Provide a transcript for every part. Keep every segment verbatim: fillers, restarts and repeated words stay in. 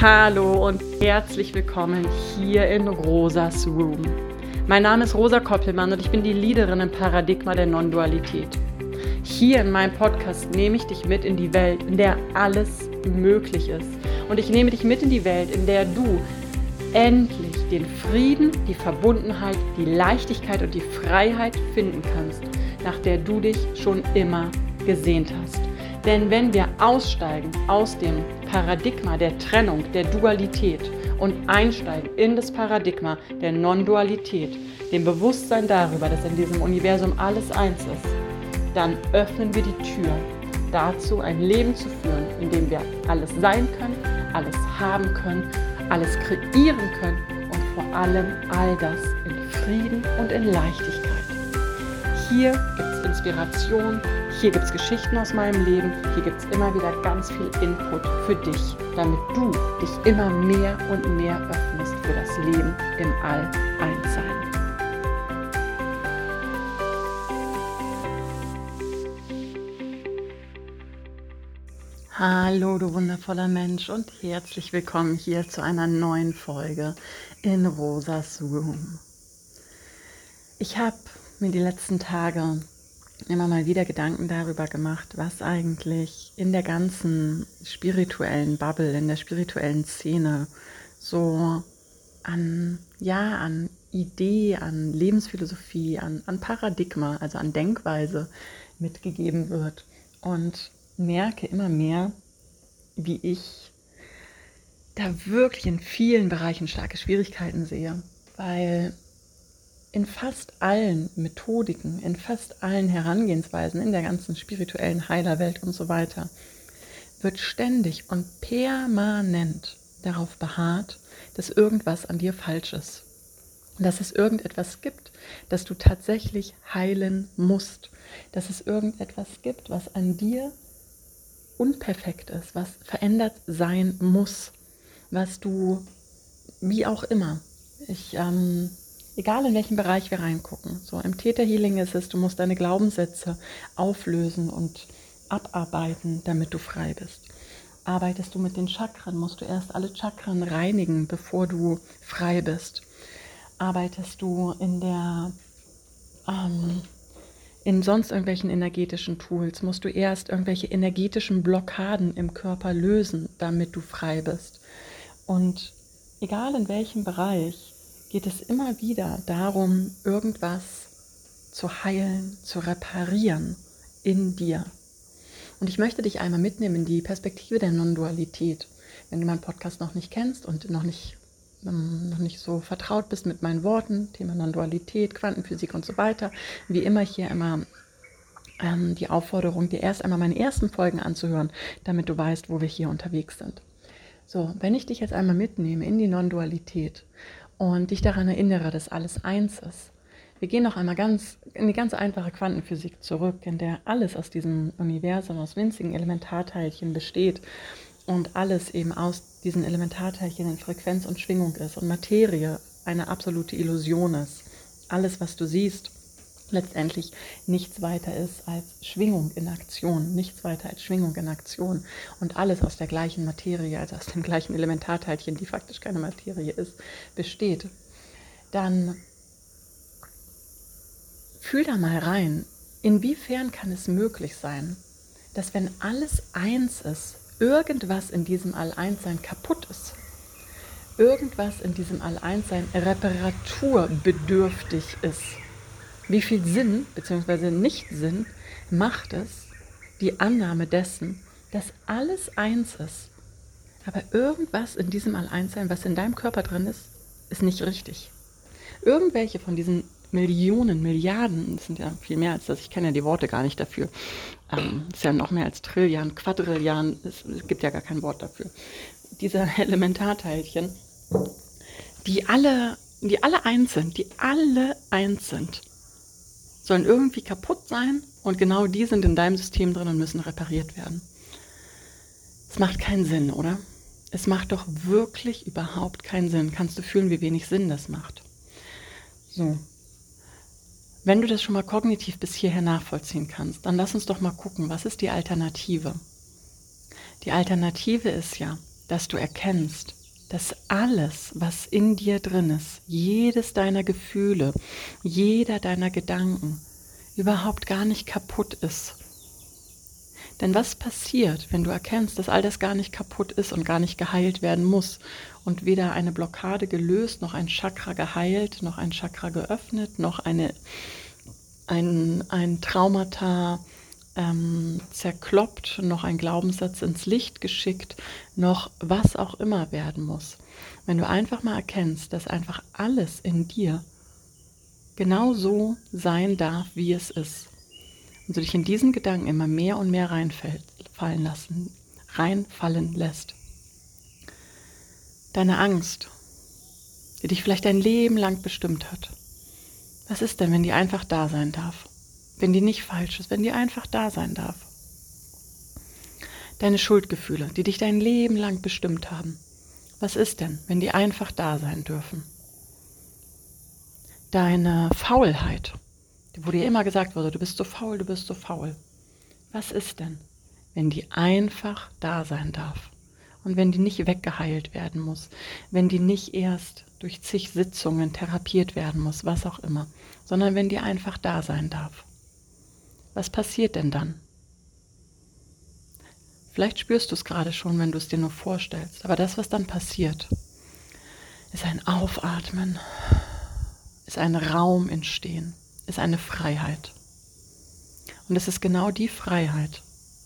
Hallo und herzlich willkommen hier in Rosas Room. Mein Name ist Rosa Koppelmann und ich bin die Leaderin im Paradigma der Non-Dualität. Hier in meinem Podcast nehme ich dich mit in die Welt, in der alles möglich ist. Und ich nehme dich mit in die Welt, in der du endlich den Frieden, die Verbundenheit, die Leichtigkeit und die Freiheit finden kannst, nach der du dich schon immer gesehnt hast. Denn wenn wir aussteigen aus dem Paradigma der Trennung, der Dualität und einsteigen in das Paradigma der Non-Dualität, dem Bewusstsein darüber, dass in diesem Universum alles eins ist, dann öffnen wir die Tür dazu, ein Leben zu führen, in dem wir alles sein können, alles haben können, alles kreieren können und vor allem all das in Frieden und in Leichtigkeit. Hier gibt es Inspiration, hier gibt es Geschichten aus meinem Leben, hier gibt es immer wieder ganz viel Input für dich, damit du dich immer mehr und mehr öffnest für das Leben im All-Eins-Sein. Hallo du wundervoller Mensch und herzlich willkommen hier zu einer neuen Folge in Rosas Room. Ich habe mir die letzten Tage immer mal wieder Gedanken darüber gemacht, was eigentlich in der ganzen spirituellen Bubble, in der spirituellen Szene so an, ja, an Idee, an Lebensphilosophie, an, an Paradigma, also an Denkweise mitgegeben wird. Und merke immer mehr, wie ich da wirklich in vielen Bereichen starke Schwierigkeiten sehe, weil in fast allen Methodiken, in fast allen Herangehensweisen, in der ganzen spirituellen Heilerwelt und so weiter, wird ständig und permanent darauf beharrt, dass irgendwas an dir falsch ist. Dass es irgendetwas gibt, das du tatsächlich heilen musst. Dass es irgendetwas gibt, was an dir unperfekt ist, was verändert sein muss, was du, wie auch immer, ich, ähm, egal in welchen Bereich wir reingucken, so im Theta-Healing ist es, du musst deine Glaubenssätze auflösen und abarbeiten, damit du frei bist. Arbeitest du mit den Chakren, musst du erst alle Chakren reinigen, bevor du frei bist. Arbeitest du in der ähm, in sonst irgendwelchen energetischen Tools, musst du erst irgendwelche energetischen Blockaden im Körper lösen, damit du frei bist. Und egal in welchem Bereich, geht es immer wieder darum, irgendwas zu heilen, zu reparieren in dir. Und ich möchte dich einmal mitnehmen in die Perspektive der Non-Dualität. Wenn du meinen Podcast noch nicht kennst und noch nicht noch nicht so vertraut bist mit meinen Worten, Thema Non-Dualität, Quantenphysik und so weiter, wie immer hier immer ähm, die Aufforderung, dir erst einmal meine ersten Folgen anzuhören, damit du weißt, wo wir hier unterwegs sind. So, wenn ich dich jetzt einmal mitnehme in die Non-Dualität und dich daran erinnere, dass alles eins ist, wir gehen noch einmal ganz in die ganz einfache Quantenphysik zurück, in der alles aus diesem Universum, aus winzigen Elementarteilchen besteht und alles eben aus diesen Elementarteilchen in Frequenz und Schwingung ist und Materie eine absolute Illusion ist. Alles, was du siehst, letztendlich nichts weiter ist als Schwingung in Aktion, nichts weiter als Schwingung in Aktion und alles aus der gleichen Materie, also aus dem gleichen Elementarteilchen, die faktisch keine Materie ist, besteht. Dann fühl da mal rein, inwiefern kann es möglich sein, dass wenn alles eins ist, irgendwas in diesem All-Eins-Sein kaputt ist. Irgendwas in diesem All-Eins-Sein reparaturbedürftig ist. Wie viel Sinn, beziehungsweise nicht Sinn, macht es die Annahme dessen, dass alles eins ist. Aber irgendwas in diesem All-Eins-Sein, was in deinem Körper drin ist, ist nicht richtig. Irgendwelche von diesen Millionen, Milliarden, das sind ja viel mehr als das, ich kenne ja die Worte gar nicht dafür, ähm, das ist ja noch mehr als Trilliarden, Quadrilliarden, es, es gibt ja gar kein Wort dafür. Diese Elementarteilchen, die alle, die alle eins sind, die alle eins sind, sollen irgendwie kaputt sein und genau die sind in deinem System drin und müssen repariert werden. Es macht keinen Sinn, oder? Es macht doch wirklich überhaupt keinen Sinn. Kannst du fühlen, wie wenig Sinn das macht? So. Wenn du das schon mal kognitiv bis hierher nachvollziehen kannst, dann lass uns doch mal gucken, was ist die Alternative? Die Alternative ist ja, dass du erkennst, dass alles, was in dir drin ist, jedes deiner Gefühle, jeder deiner Gedanken, überhaupt gar nicht kaputt ist. Denn was passiert, wenn du erkennst, dass all das gar nicht kaputt ist und gar nicht geheilt werden muss und weder eine Blockade gelöst, noch ein Chakra geheilt, noch ein Chakra geöffnet, noch eine, ein, ein Traumata ähm, zerkloppt, noch ein Glaubenssatz ins Licht geschickt, noch was auch immer werden muss. Wenn du einfach mal erkennst, dass einfach alles in dir genau so sein darf, wie es ist, und du dich in diesen Gedanken immer mehr und mehr reinfallen lassen, reinfallen lässt. Deine Angst, die dich vielleicht dein Leben lang bestimmt hat. Was ist denn, wenn die einfach da sein darf? Wenn die nicht falsch ist, wenn die einfach da sein darf? Deine Schuldgefühle, die dich dein Leben lang bestimmt haben. Was ist denn, wenn die einfach da sein dürfen? Deine Faulheit, wo dir immer gesagt wurde, du bist so faul, du bist so faul. Was ist denn, wenn die einfach da sein darf? Und wenn die nicht weggeheilt werden muss, wenn die nicht erst durch zig Sitzungen therapiert werden muss, was auch immer, sondern wenn die einfach da sein darf. Was passiert denn dann? Vielleicht spürst du es gerade schon, wenn du es dir nur vorstellst, aber das, was dann passiert, ist ein Aufatmen, ist ein Raum entstehen, ist eine Freiheit. Und es ist genau die Freiheit,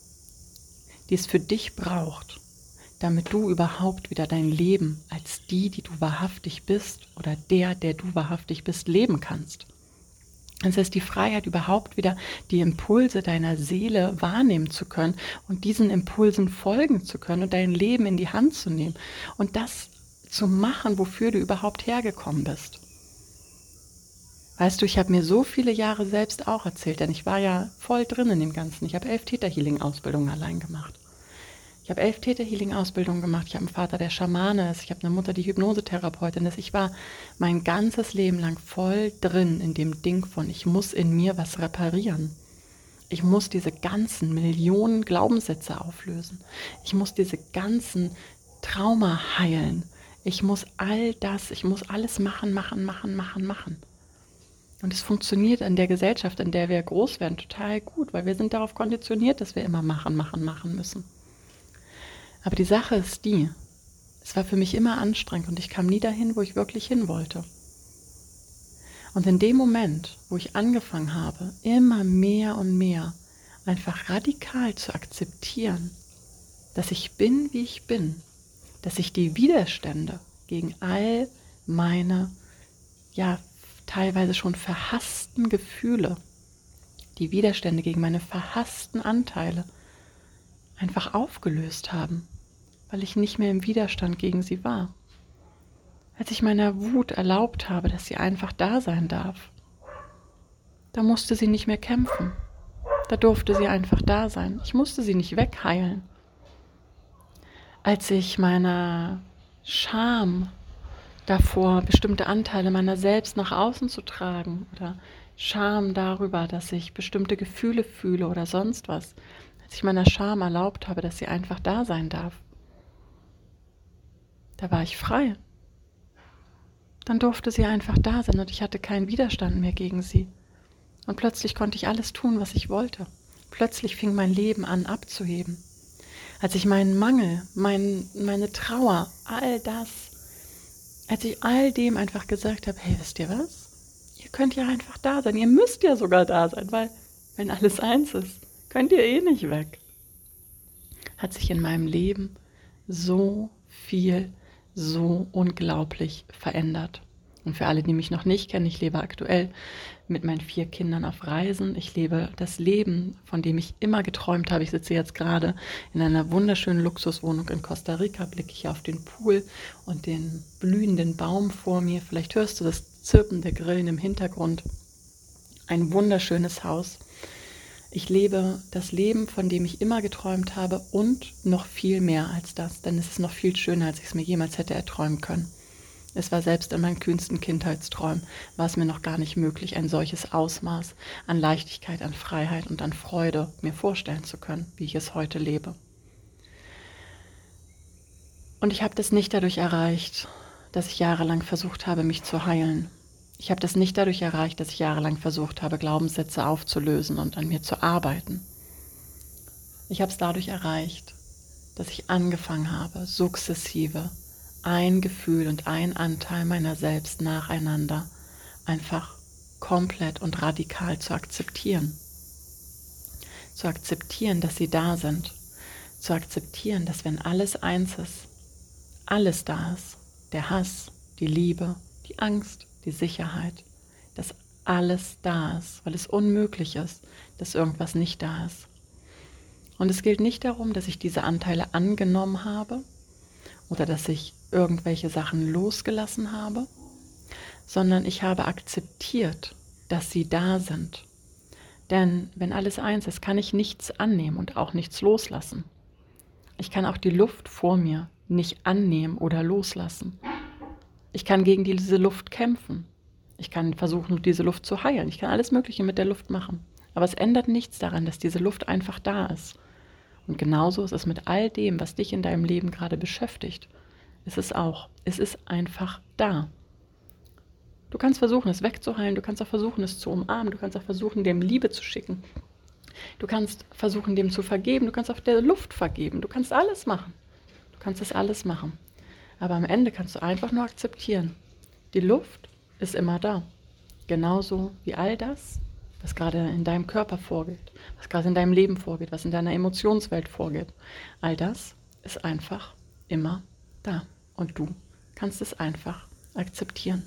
die es für dich braucht, damit du überhaupt wieder dein Leben als die, die du wahrhaftig bist oder der, der du wahrhaftig bist, leben kannst. Es ist die Freiheit, überhaupt wieder die Impulse deiner Seele wahrnehmen zu können und diesen Impulsen folgen zu können und dein Leben in die Hand zu nehmen und das zu machen, wofür du überhaupt hergekommen bist. Weißt du, ich habe mir so viele Jahre selbst auch erzählt, denn ich war ja voll drin in dem Ganzen. Ich habe elf Theta-Healing-Ausbildungen allein gemacht. Ich habe elf Theta-Healing-Ausbildungen gemacht. Ich habe einen Vater, der Schamane ist. Ich habe eine Mutter, die Hypnosetherapeutin ist. Ich war mein ganzes Leben lang voll drin in dem Ding von, ich muss in mir was reparieren. Ich muss diese ganzen Millionen Glaubenssätze auflösen. Ich muss diese ganzen Trauma heilen. Ich muss all das, ich muss alles machen, machen, machen, machen, machen. Und es funktioniert in der Gesellschaft, in der wir groß werden, total gut, weil wir sind darauf konditioniert, dass wir immer machen, machen, machen müssen. Aber die Sache ist die, es war für mich immer anstrengend und ich kam nie dahin, wo ich wirklich hin wollte. Und in dem Moment, wo ich angefangen habe, immer mehr und mehr einfach radikal zu akzeptieren, dass ich bin, wie ich bin, dass ich die Widerstände gegen all meine, ja, teilweise schon verhassten Gefühle, die Widerstände gegen meine verhassten Anteile einfach aufgelöst haben, weil ich nicht mehr im Widerstand gegen sie war. Als ich meiner Wut erlaubt habe, dass sie einfach da sein darf, da musste sie nicht mehr kämpfen. Da durfte sie einfach da sein. Ich musste sie nicht wegheilen. Als ich meiner Scham davor, bestimmte Anteile meiner selbst nach außen zu tragen oder Scham darüber, dass ich bestimmte Gefühle fühle oder sonst was, als ich meiner Scham erlaubt habe, dass sie einfach da sein darf, da war ich frei. Dann durfte sie einfach da sein und ich hatte keinen Widerstand mehr gegen sie. Und plötzlich konnte ich alles tun, was ich wollte. Plötzlich fing mein Leben an abzuheben. Als ich meinen Mangel, mein, meine Trauer, all das, als ich all dem einfach gesagt habe, hey, wisst ihr was? Ihr könnt ja einfach da sein. Ihr müsst ja sogar da sein, weil wenn alles eins ist, könnt ihr eh nicht weg. Hat sich in meinem Leben so viel, so unglaublich verändert. Und für alle, die mich noch nicht kennen, ich lebe aktuell mit meinen vier Kindern auf Reisen. Ich lebe das Leben, von dem ich immer geträumt habe. Ich sitze jetzt gerade in einer wunderschönen Luxuswohnung in Costa Rica, blicke ich auf den Pool und den blühenden Baum vor mir. Vielleicht hörst du das Zirpen der Grillen im Hintergrund. Ein wunderschönes Haus. Ich lebe das Leben, von dem ich immer geträumt habe und noch viel mehr als das, denn es ist noch viel schöner, als ich es mir jemals hätte erträumen können. Es war selbst in meinen kühnsten Kindheitsträumen, war es mir noch gar nicht möglich, ein solches Ausmaß an Leichtigkeit, an Freiheit und an Freude mir vorstellen zu können, wie ich es heute lebe. Und ich habe das nicht dadurch erreicht, dass ich jahrelang versucht habe, mich zu heilen. Ich habe das nicht dadurch erreicht, dass ich jahrelang versucht habe, Glaubenssätze aufzulösen und an mir zu arbeiten. Ich habe es dadurch erreicht, dass ich angefangen habe, sukzessive ein Gefühl und ein Anteil meiner selbst nacheinander einfach komplett und radikal zu akzeptieren. Zu akzeptieren, dass sie da sind. Zu akzeptieren, dass wenn alles eins ist, alles da ist, der Hass, die Liebe, die Angst, die Sicherheit, dass alles da ist, weil es unmöglich ist, dass irgendwas nicht da ist. Und es gilt nicht darum, dass ich diese Anteile angenommen habe oder dass ich irgendwelche Sachen losgelassen habe, sondern ich habe akzeptiert, dass sie da sind. Denn wenn alles eins ist, kann ich nichts annehmen und auch nichts loslassen. Ich kann auch die Luft vor mir nicht annehmen oder loslassen. Ich kann gegen diese Luft kämpfen. Ich kann versuchen, diese Luft zu heilen. Ich kann alles Mögliche mit der Luft machen. Aber es ändert nichts daran, dass diese Luft einfach da ist. Und genauso ist es mit all dem, was dich in deinem Leben gerade beschäftigt. Es ist auch, es ist einfach da. Du kannst versuchen, es wegzuheilen, du kannst auch versuchen, es zu umarmen, du kannst auch versuchen, dem Liebe zu schicken. Du kannst versuchen, dem zu vergeben, du kannst auf der Luft vergeben, du kannst alles machen. Du kannst das alles machen. Aber am Ende kannst du einfach nur akzeptieren. Die Luft ist immer da. Genauso wie all das, was gerade in deinem Körper vorgeht, was gerade in deinem Leben vorgeht, was in deiner Emotionswelt vorgeht. All das ist einfach immer da. Und du kannst es einfach akzeptieren.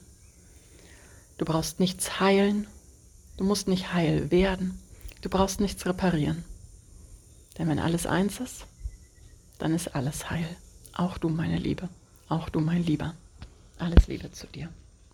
Du brauchst nichts heilen, du musst nicht heil werden, du brauchst nichts reparieren. Denn wenn alles eins ist, dann ist alles heil. Auch du, meine Liebe, auch du, mein Lieber. Alles Liebe zu dir.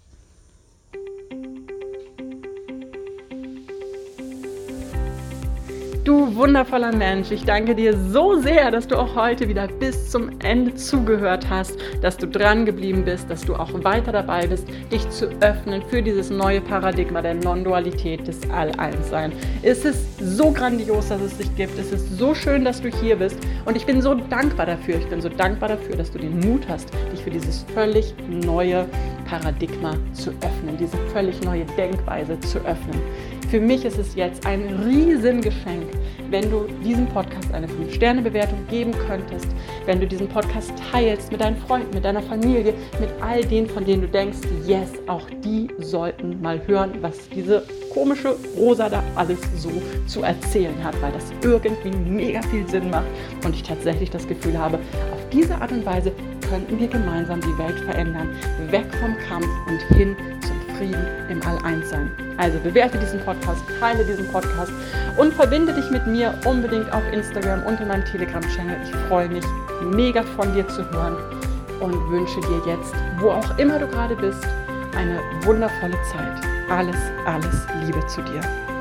Du wundervoller Mensch, ich danke dir so sehr, dass du auch heute wieder bis zum Ende zugehört hast, dass du dran geblieben bist, dass du auch weiter dabei bist, dich zu öffnen für dieses neue Paradigma der Non-Dualität des All-Eins-Sein. Es ist so grandios, dass es dich gibt. Es ist so schön, dass du hier bist und ich bin so dankbar dafür. Ich bin so dankbar dafür, dass du den Mut hast, dich für dieses völlig neue Paradigma zu öffnen, diese völlig neue Denkweise zu öffnen. Für mich ist es jetzt ein Riesengeschenk, wenn du diesem Podcast eine fünf Sterne Bewertung geben könntest, wenn du diesen Podcast teilst mit deinen Freunden, mit deiner Familie, mit all denen, von denen du denkst, yes, auch die sollten mal hören, was diese komische Rosa da alles so zu erzählen hat, weil das irgendwie mega viel Sinn macht und ich tatsächlich das Gefühl habe, auf diese Art und Weise könnten wir gemeinsam die Welt verändern, weg vom Kampf und hin zum Frieden im All-Eins-Sein. Also bewerte diesen Podcast, teile diesen Podcast und verbinde dich mit mir unbedingt auf Instagram und in meinem Telegram-Channel. Ich freue mich mega von dir zu hören und wünsche dir jetzt, wo auch immer du gerade bist, eine wundervolle Zeit. Alles, alles Liebe zu dir.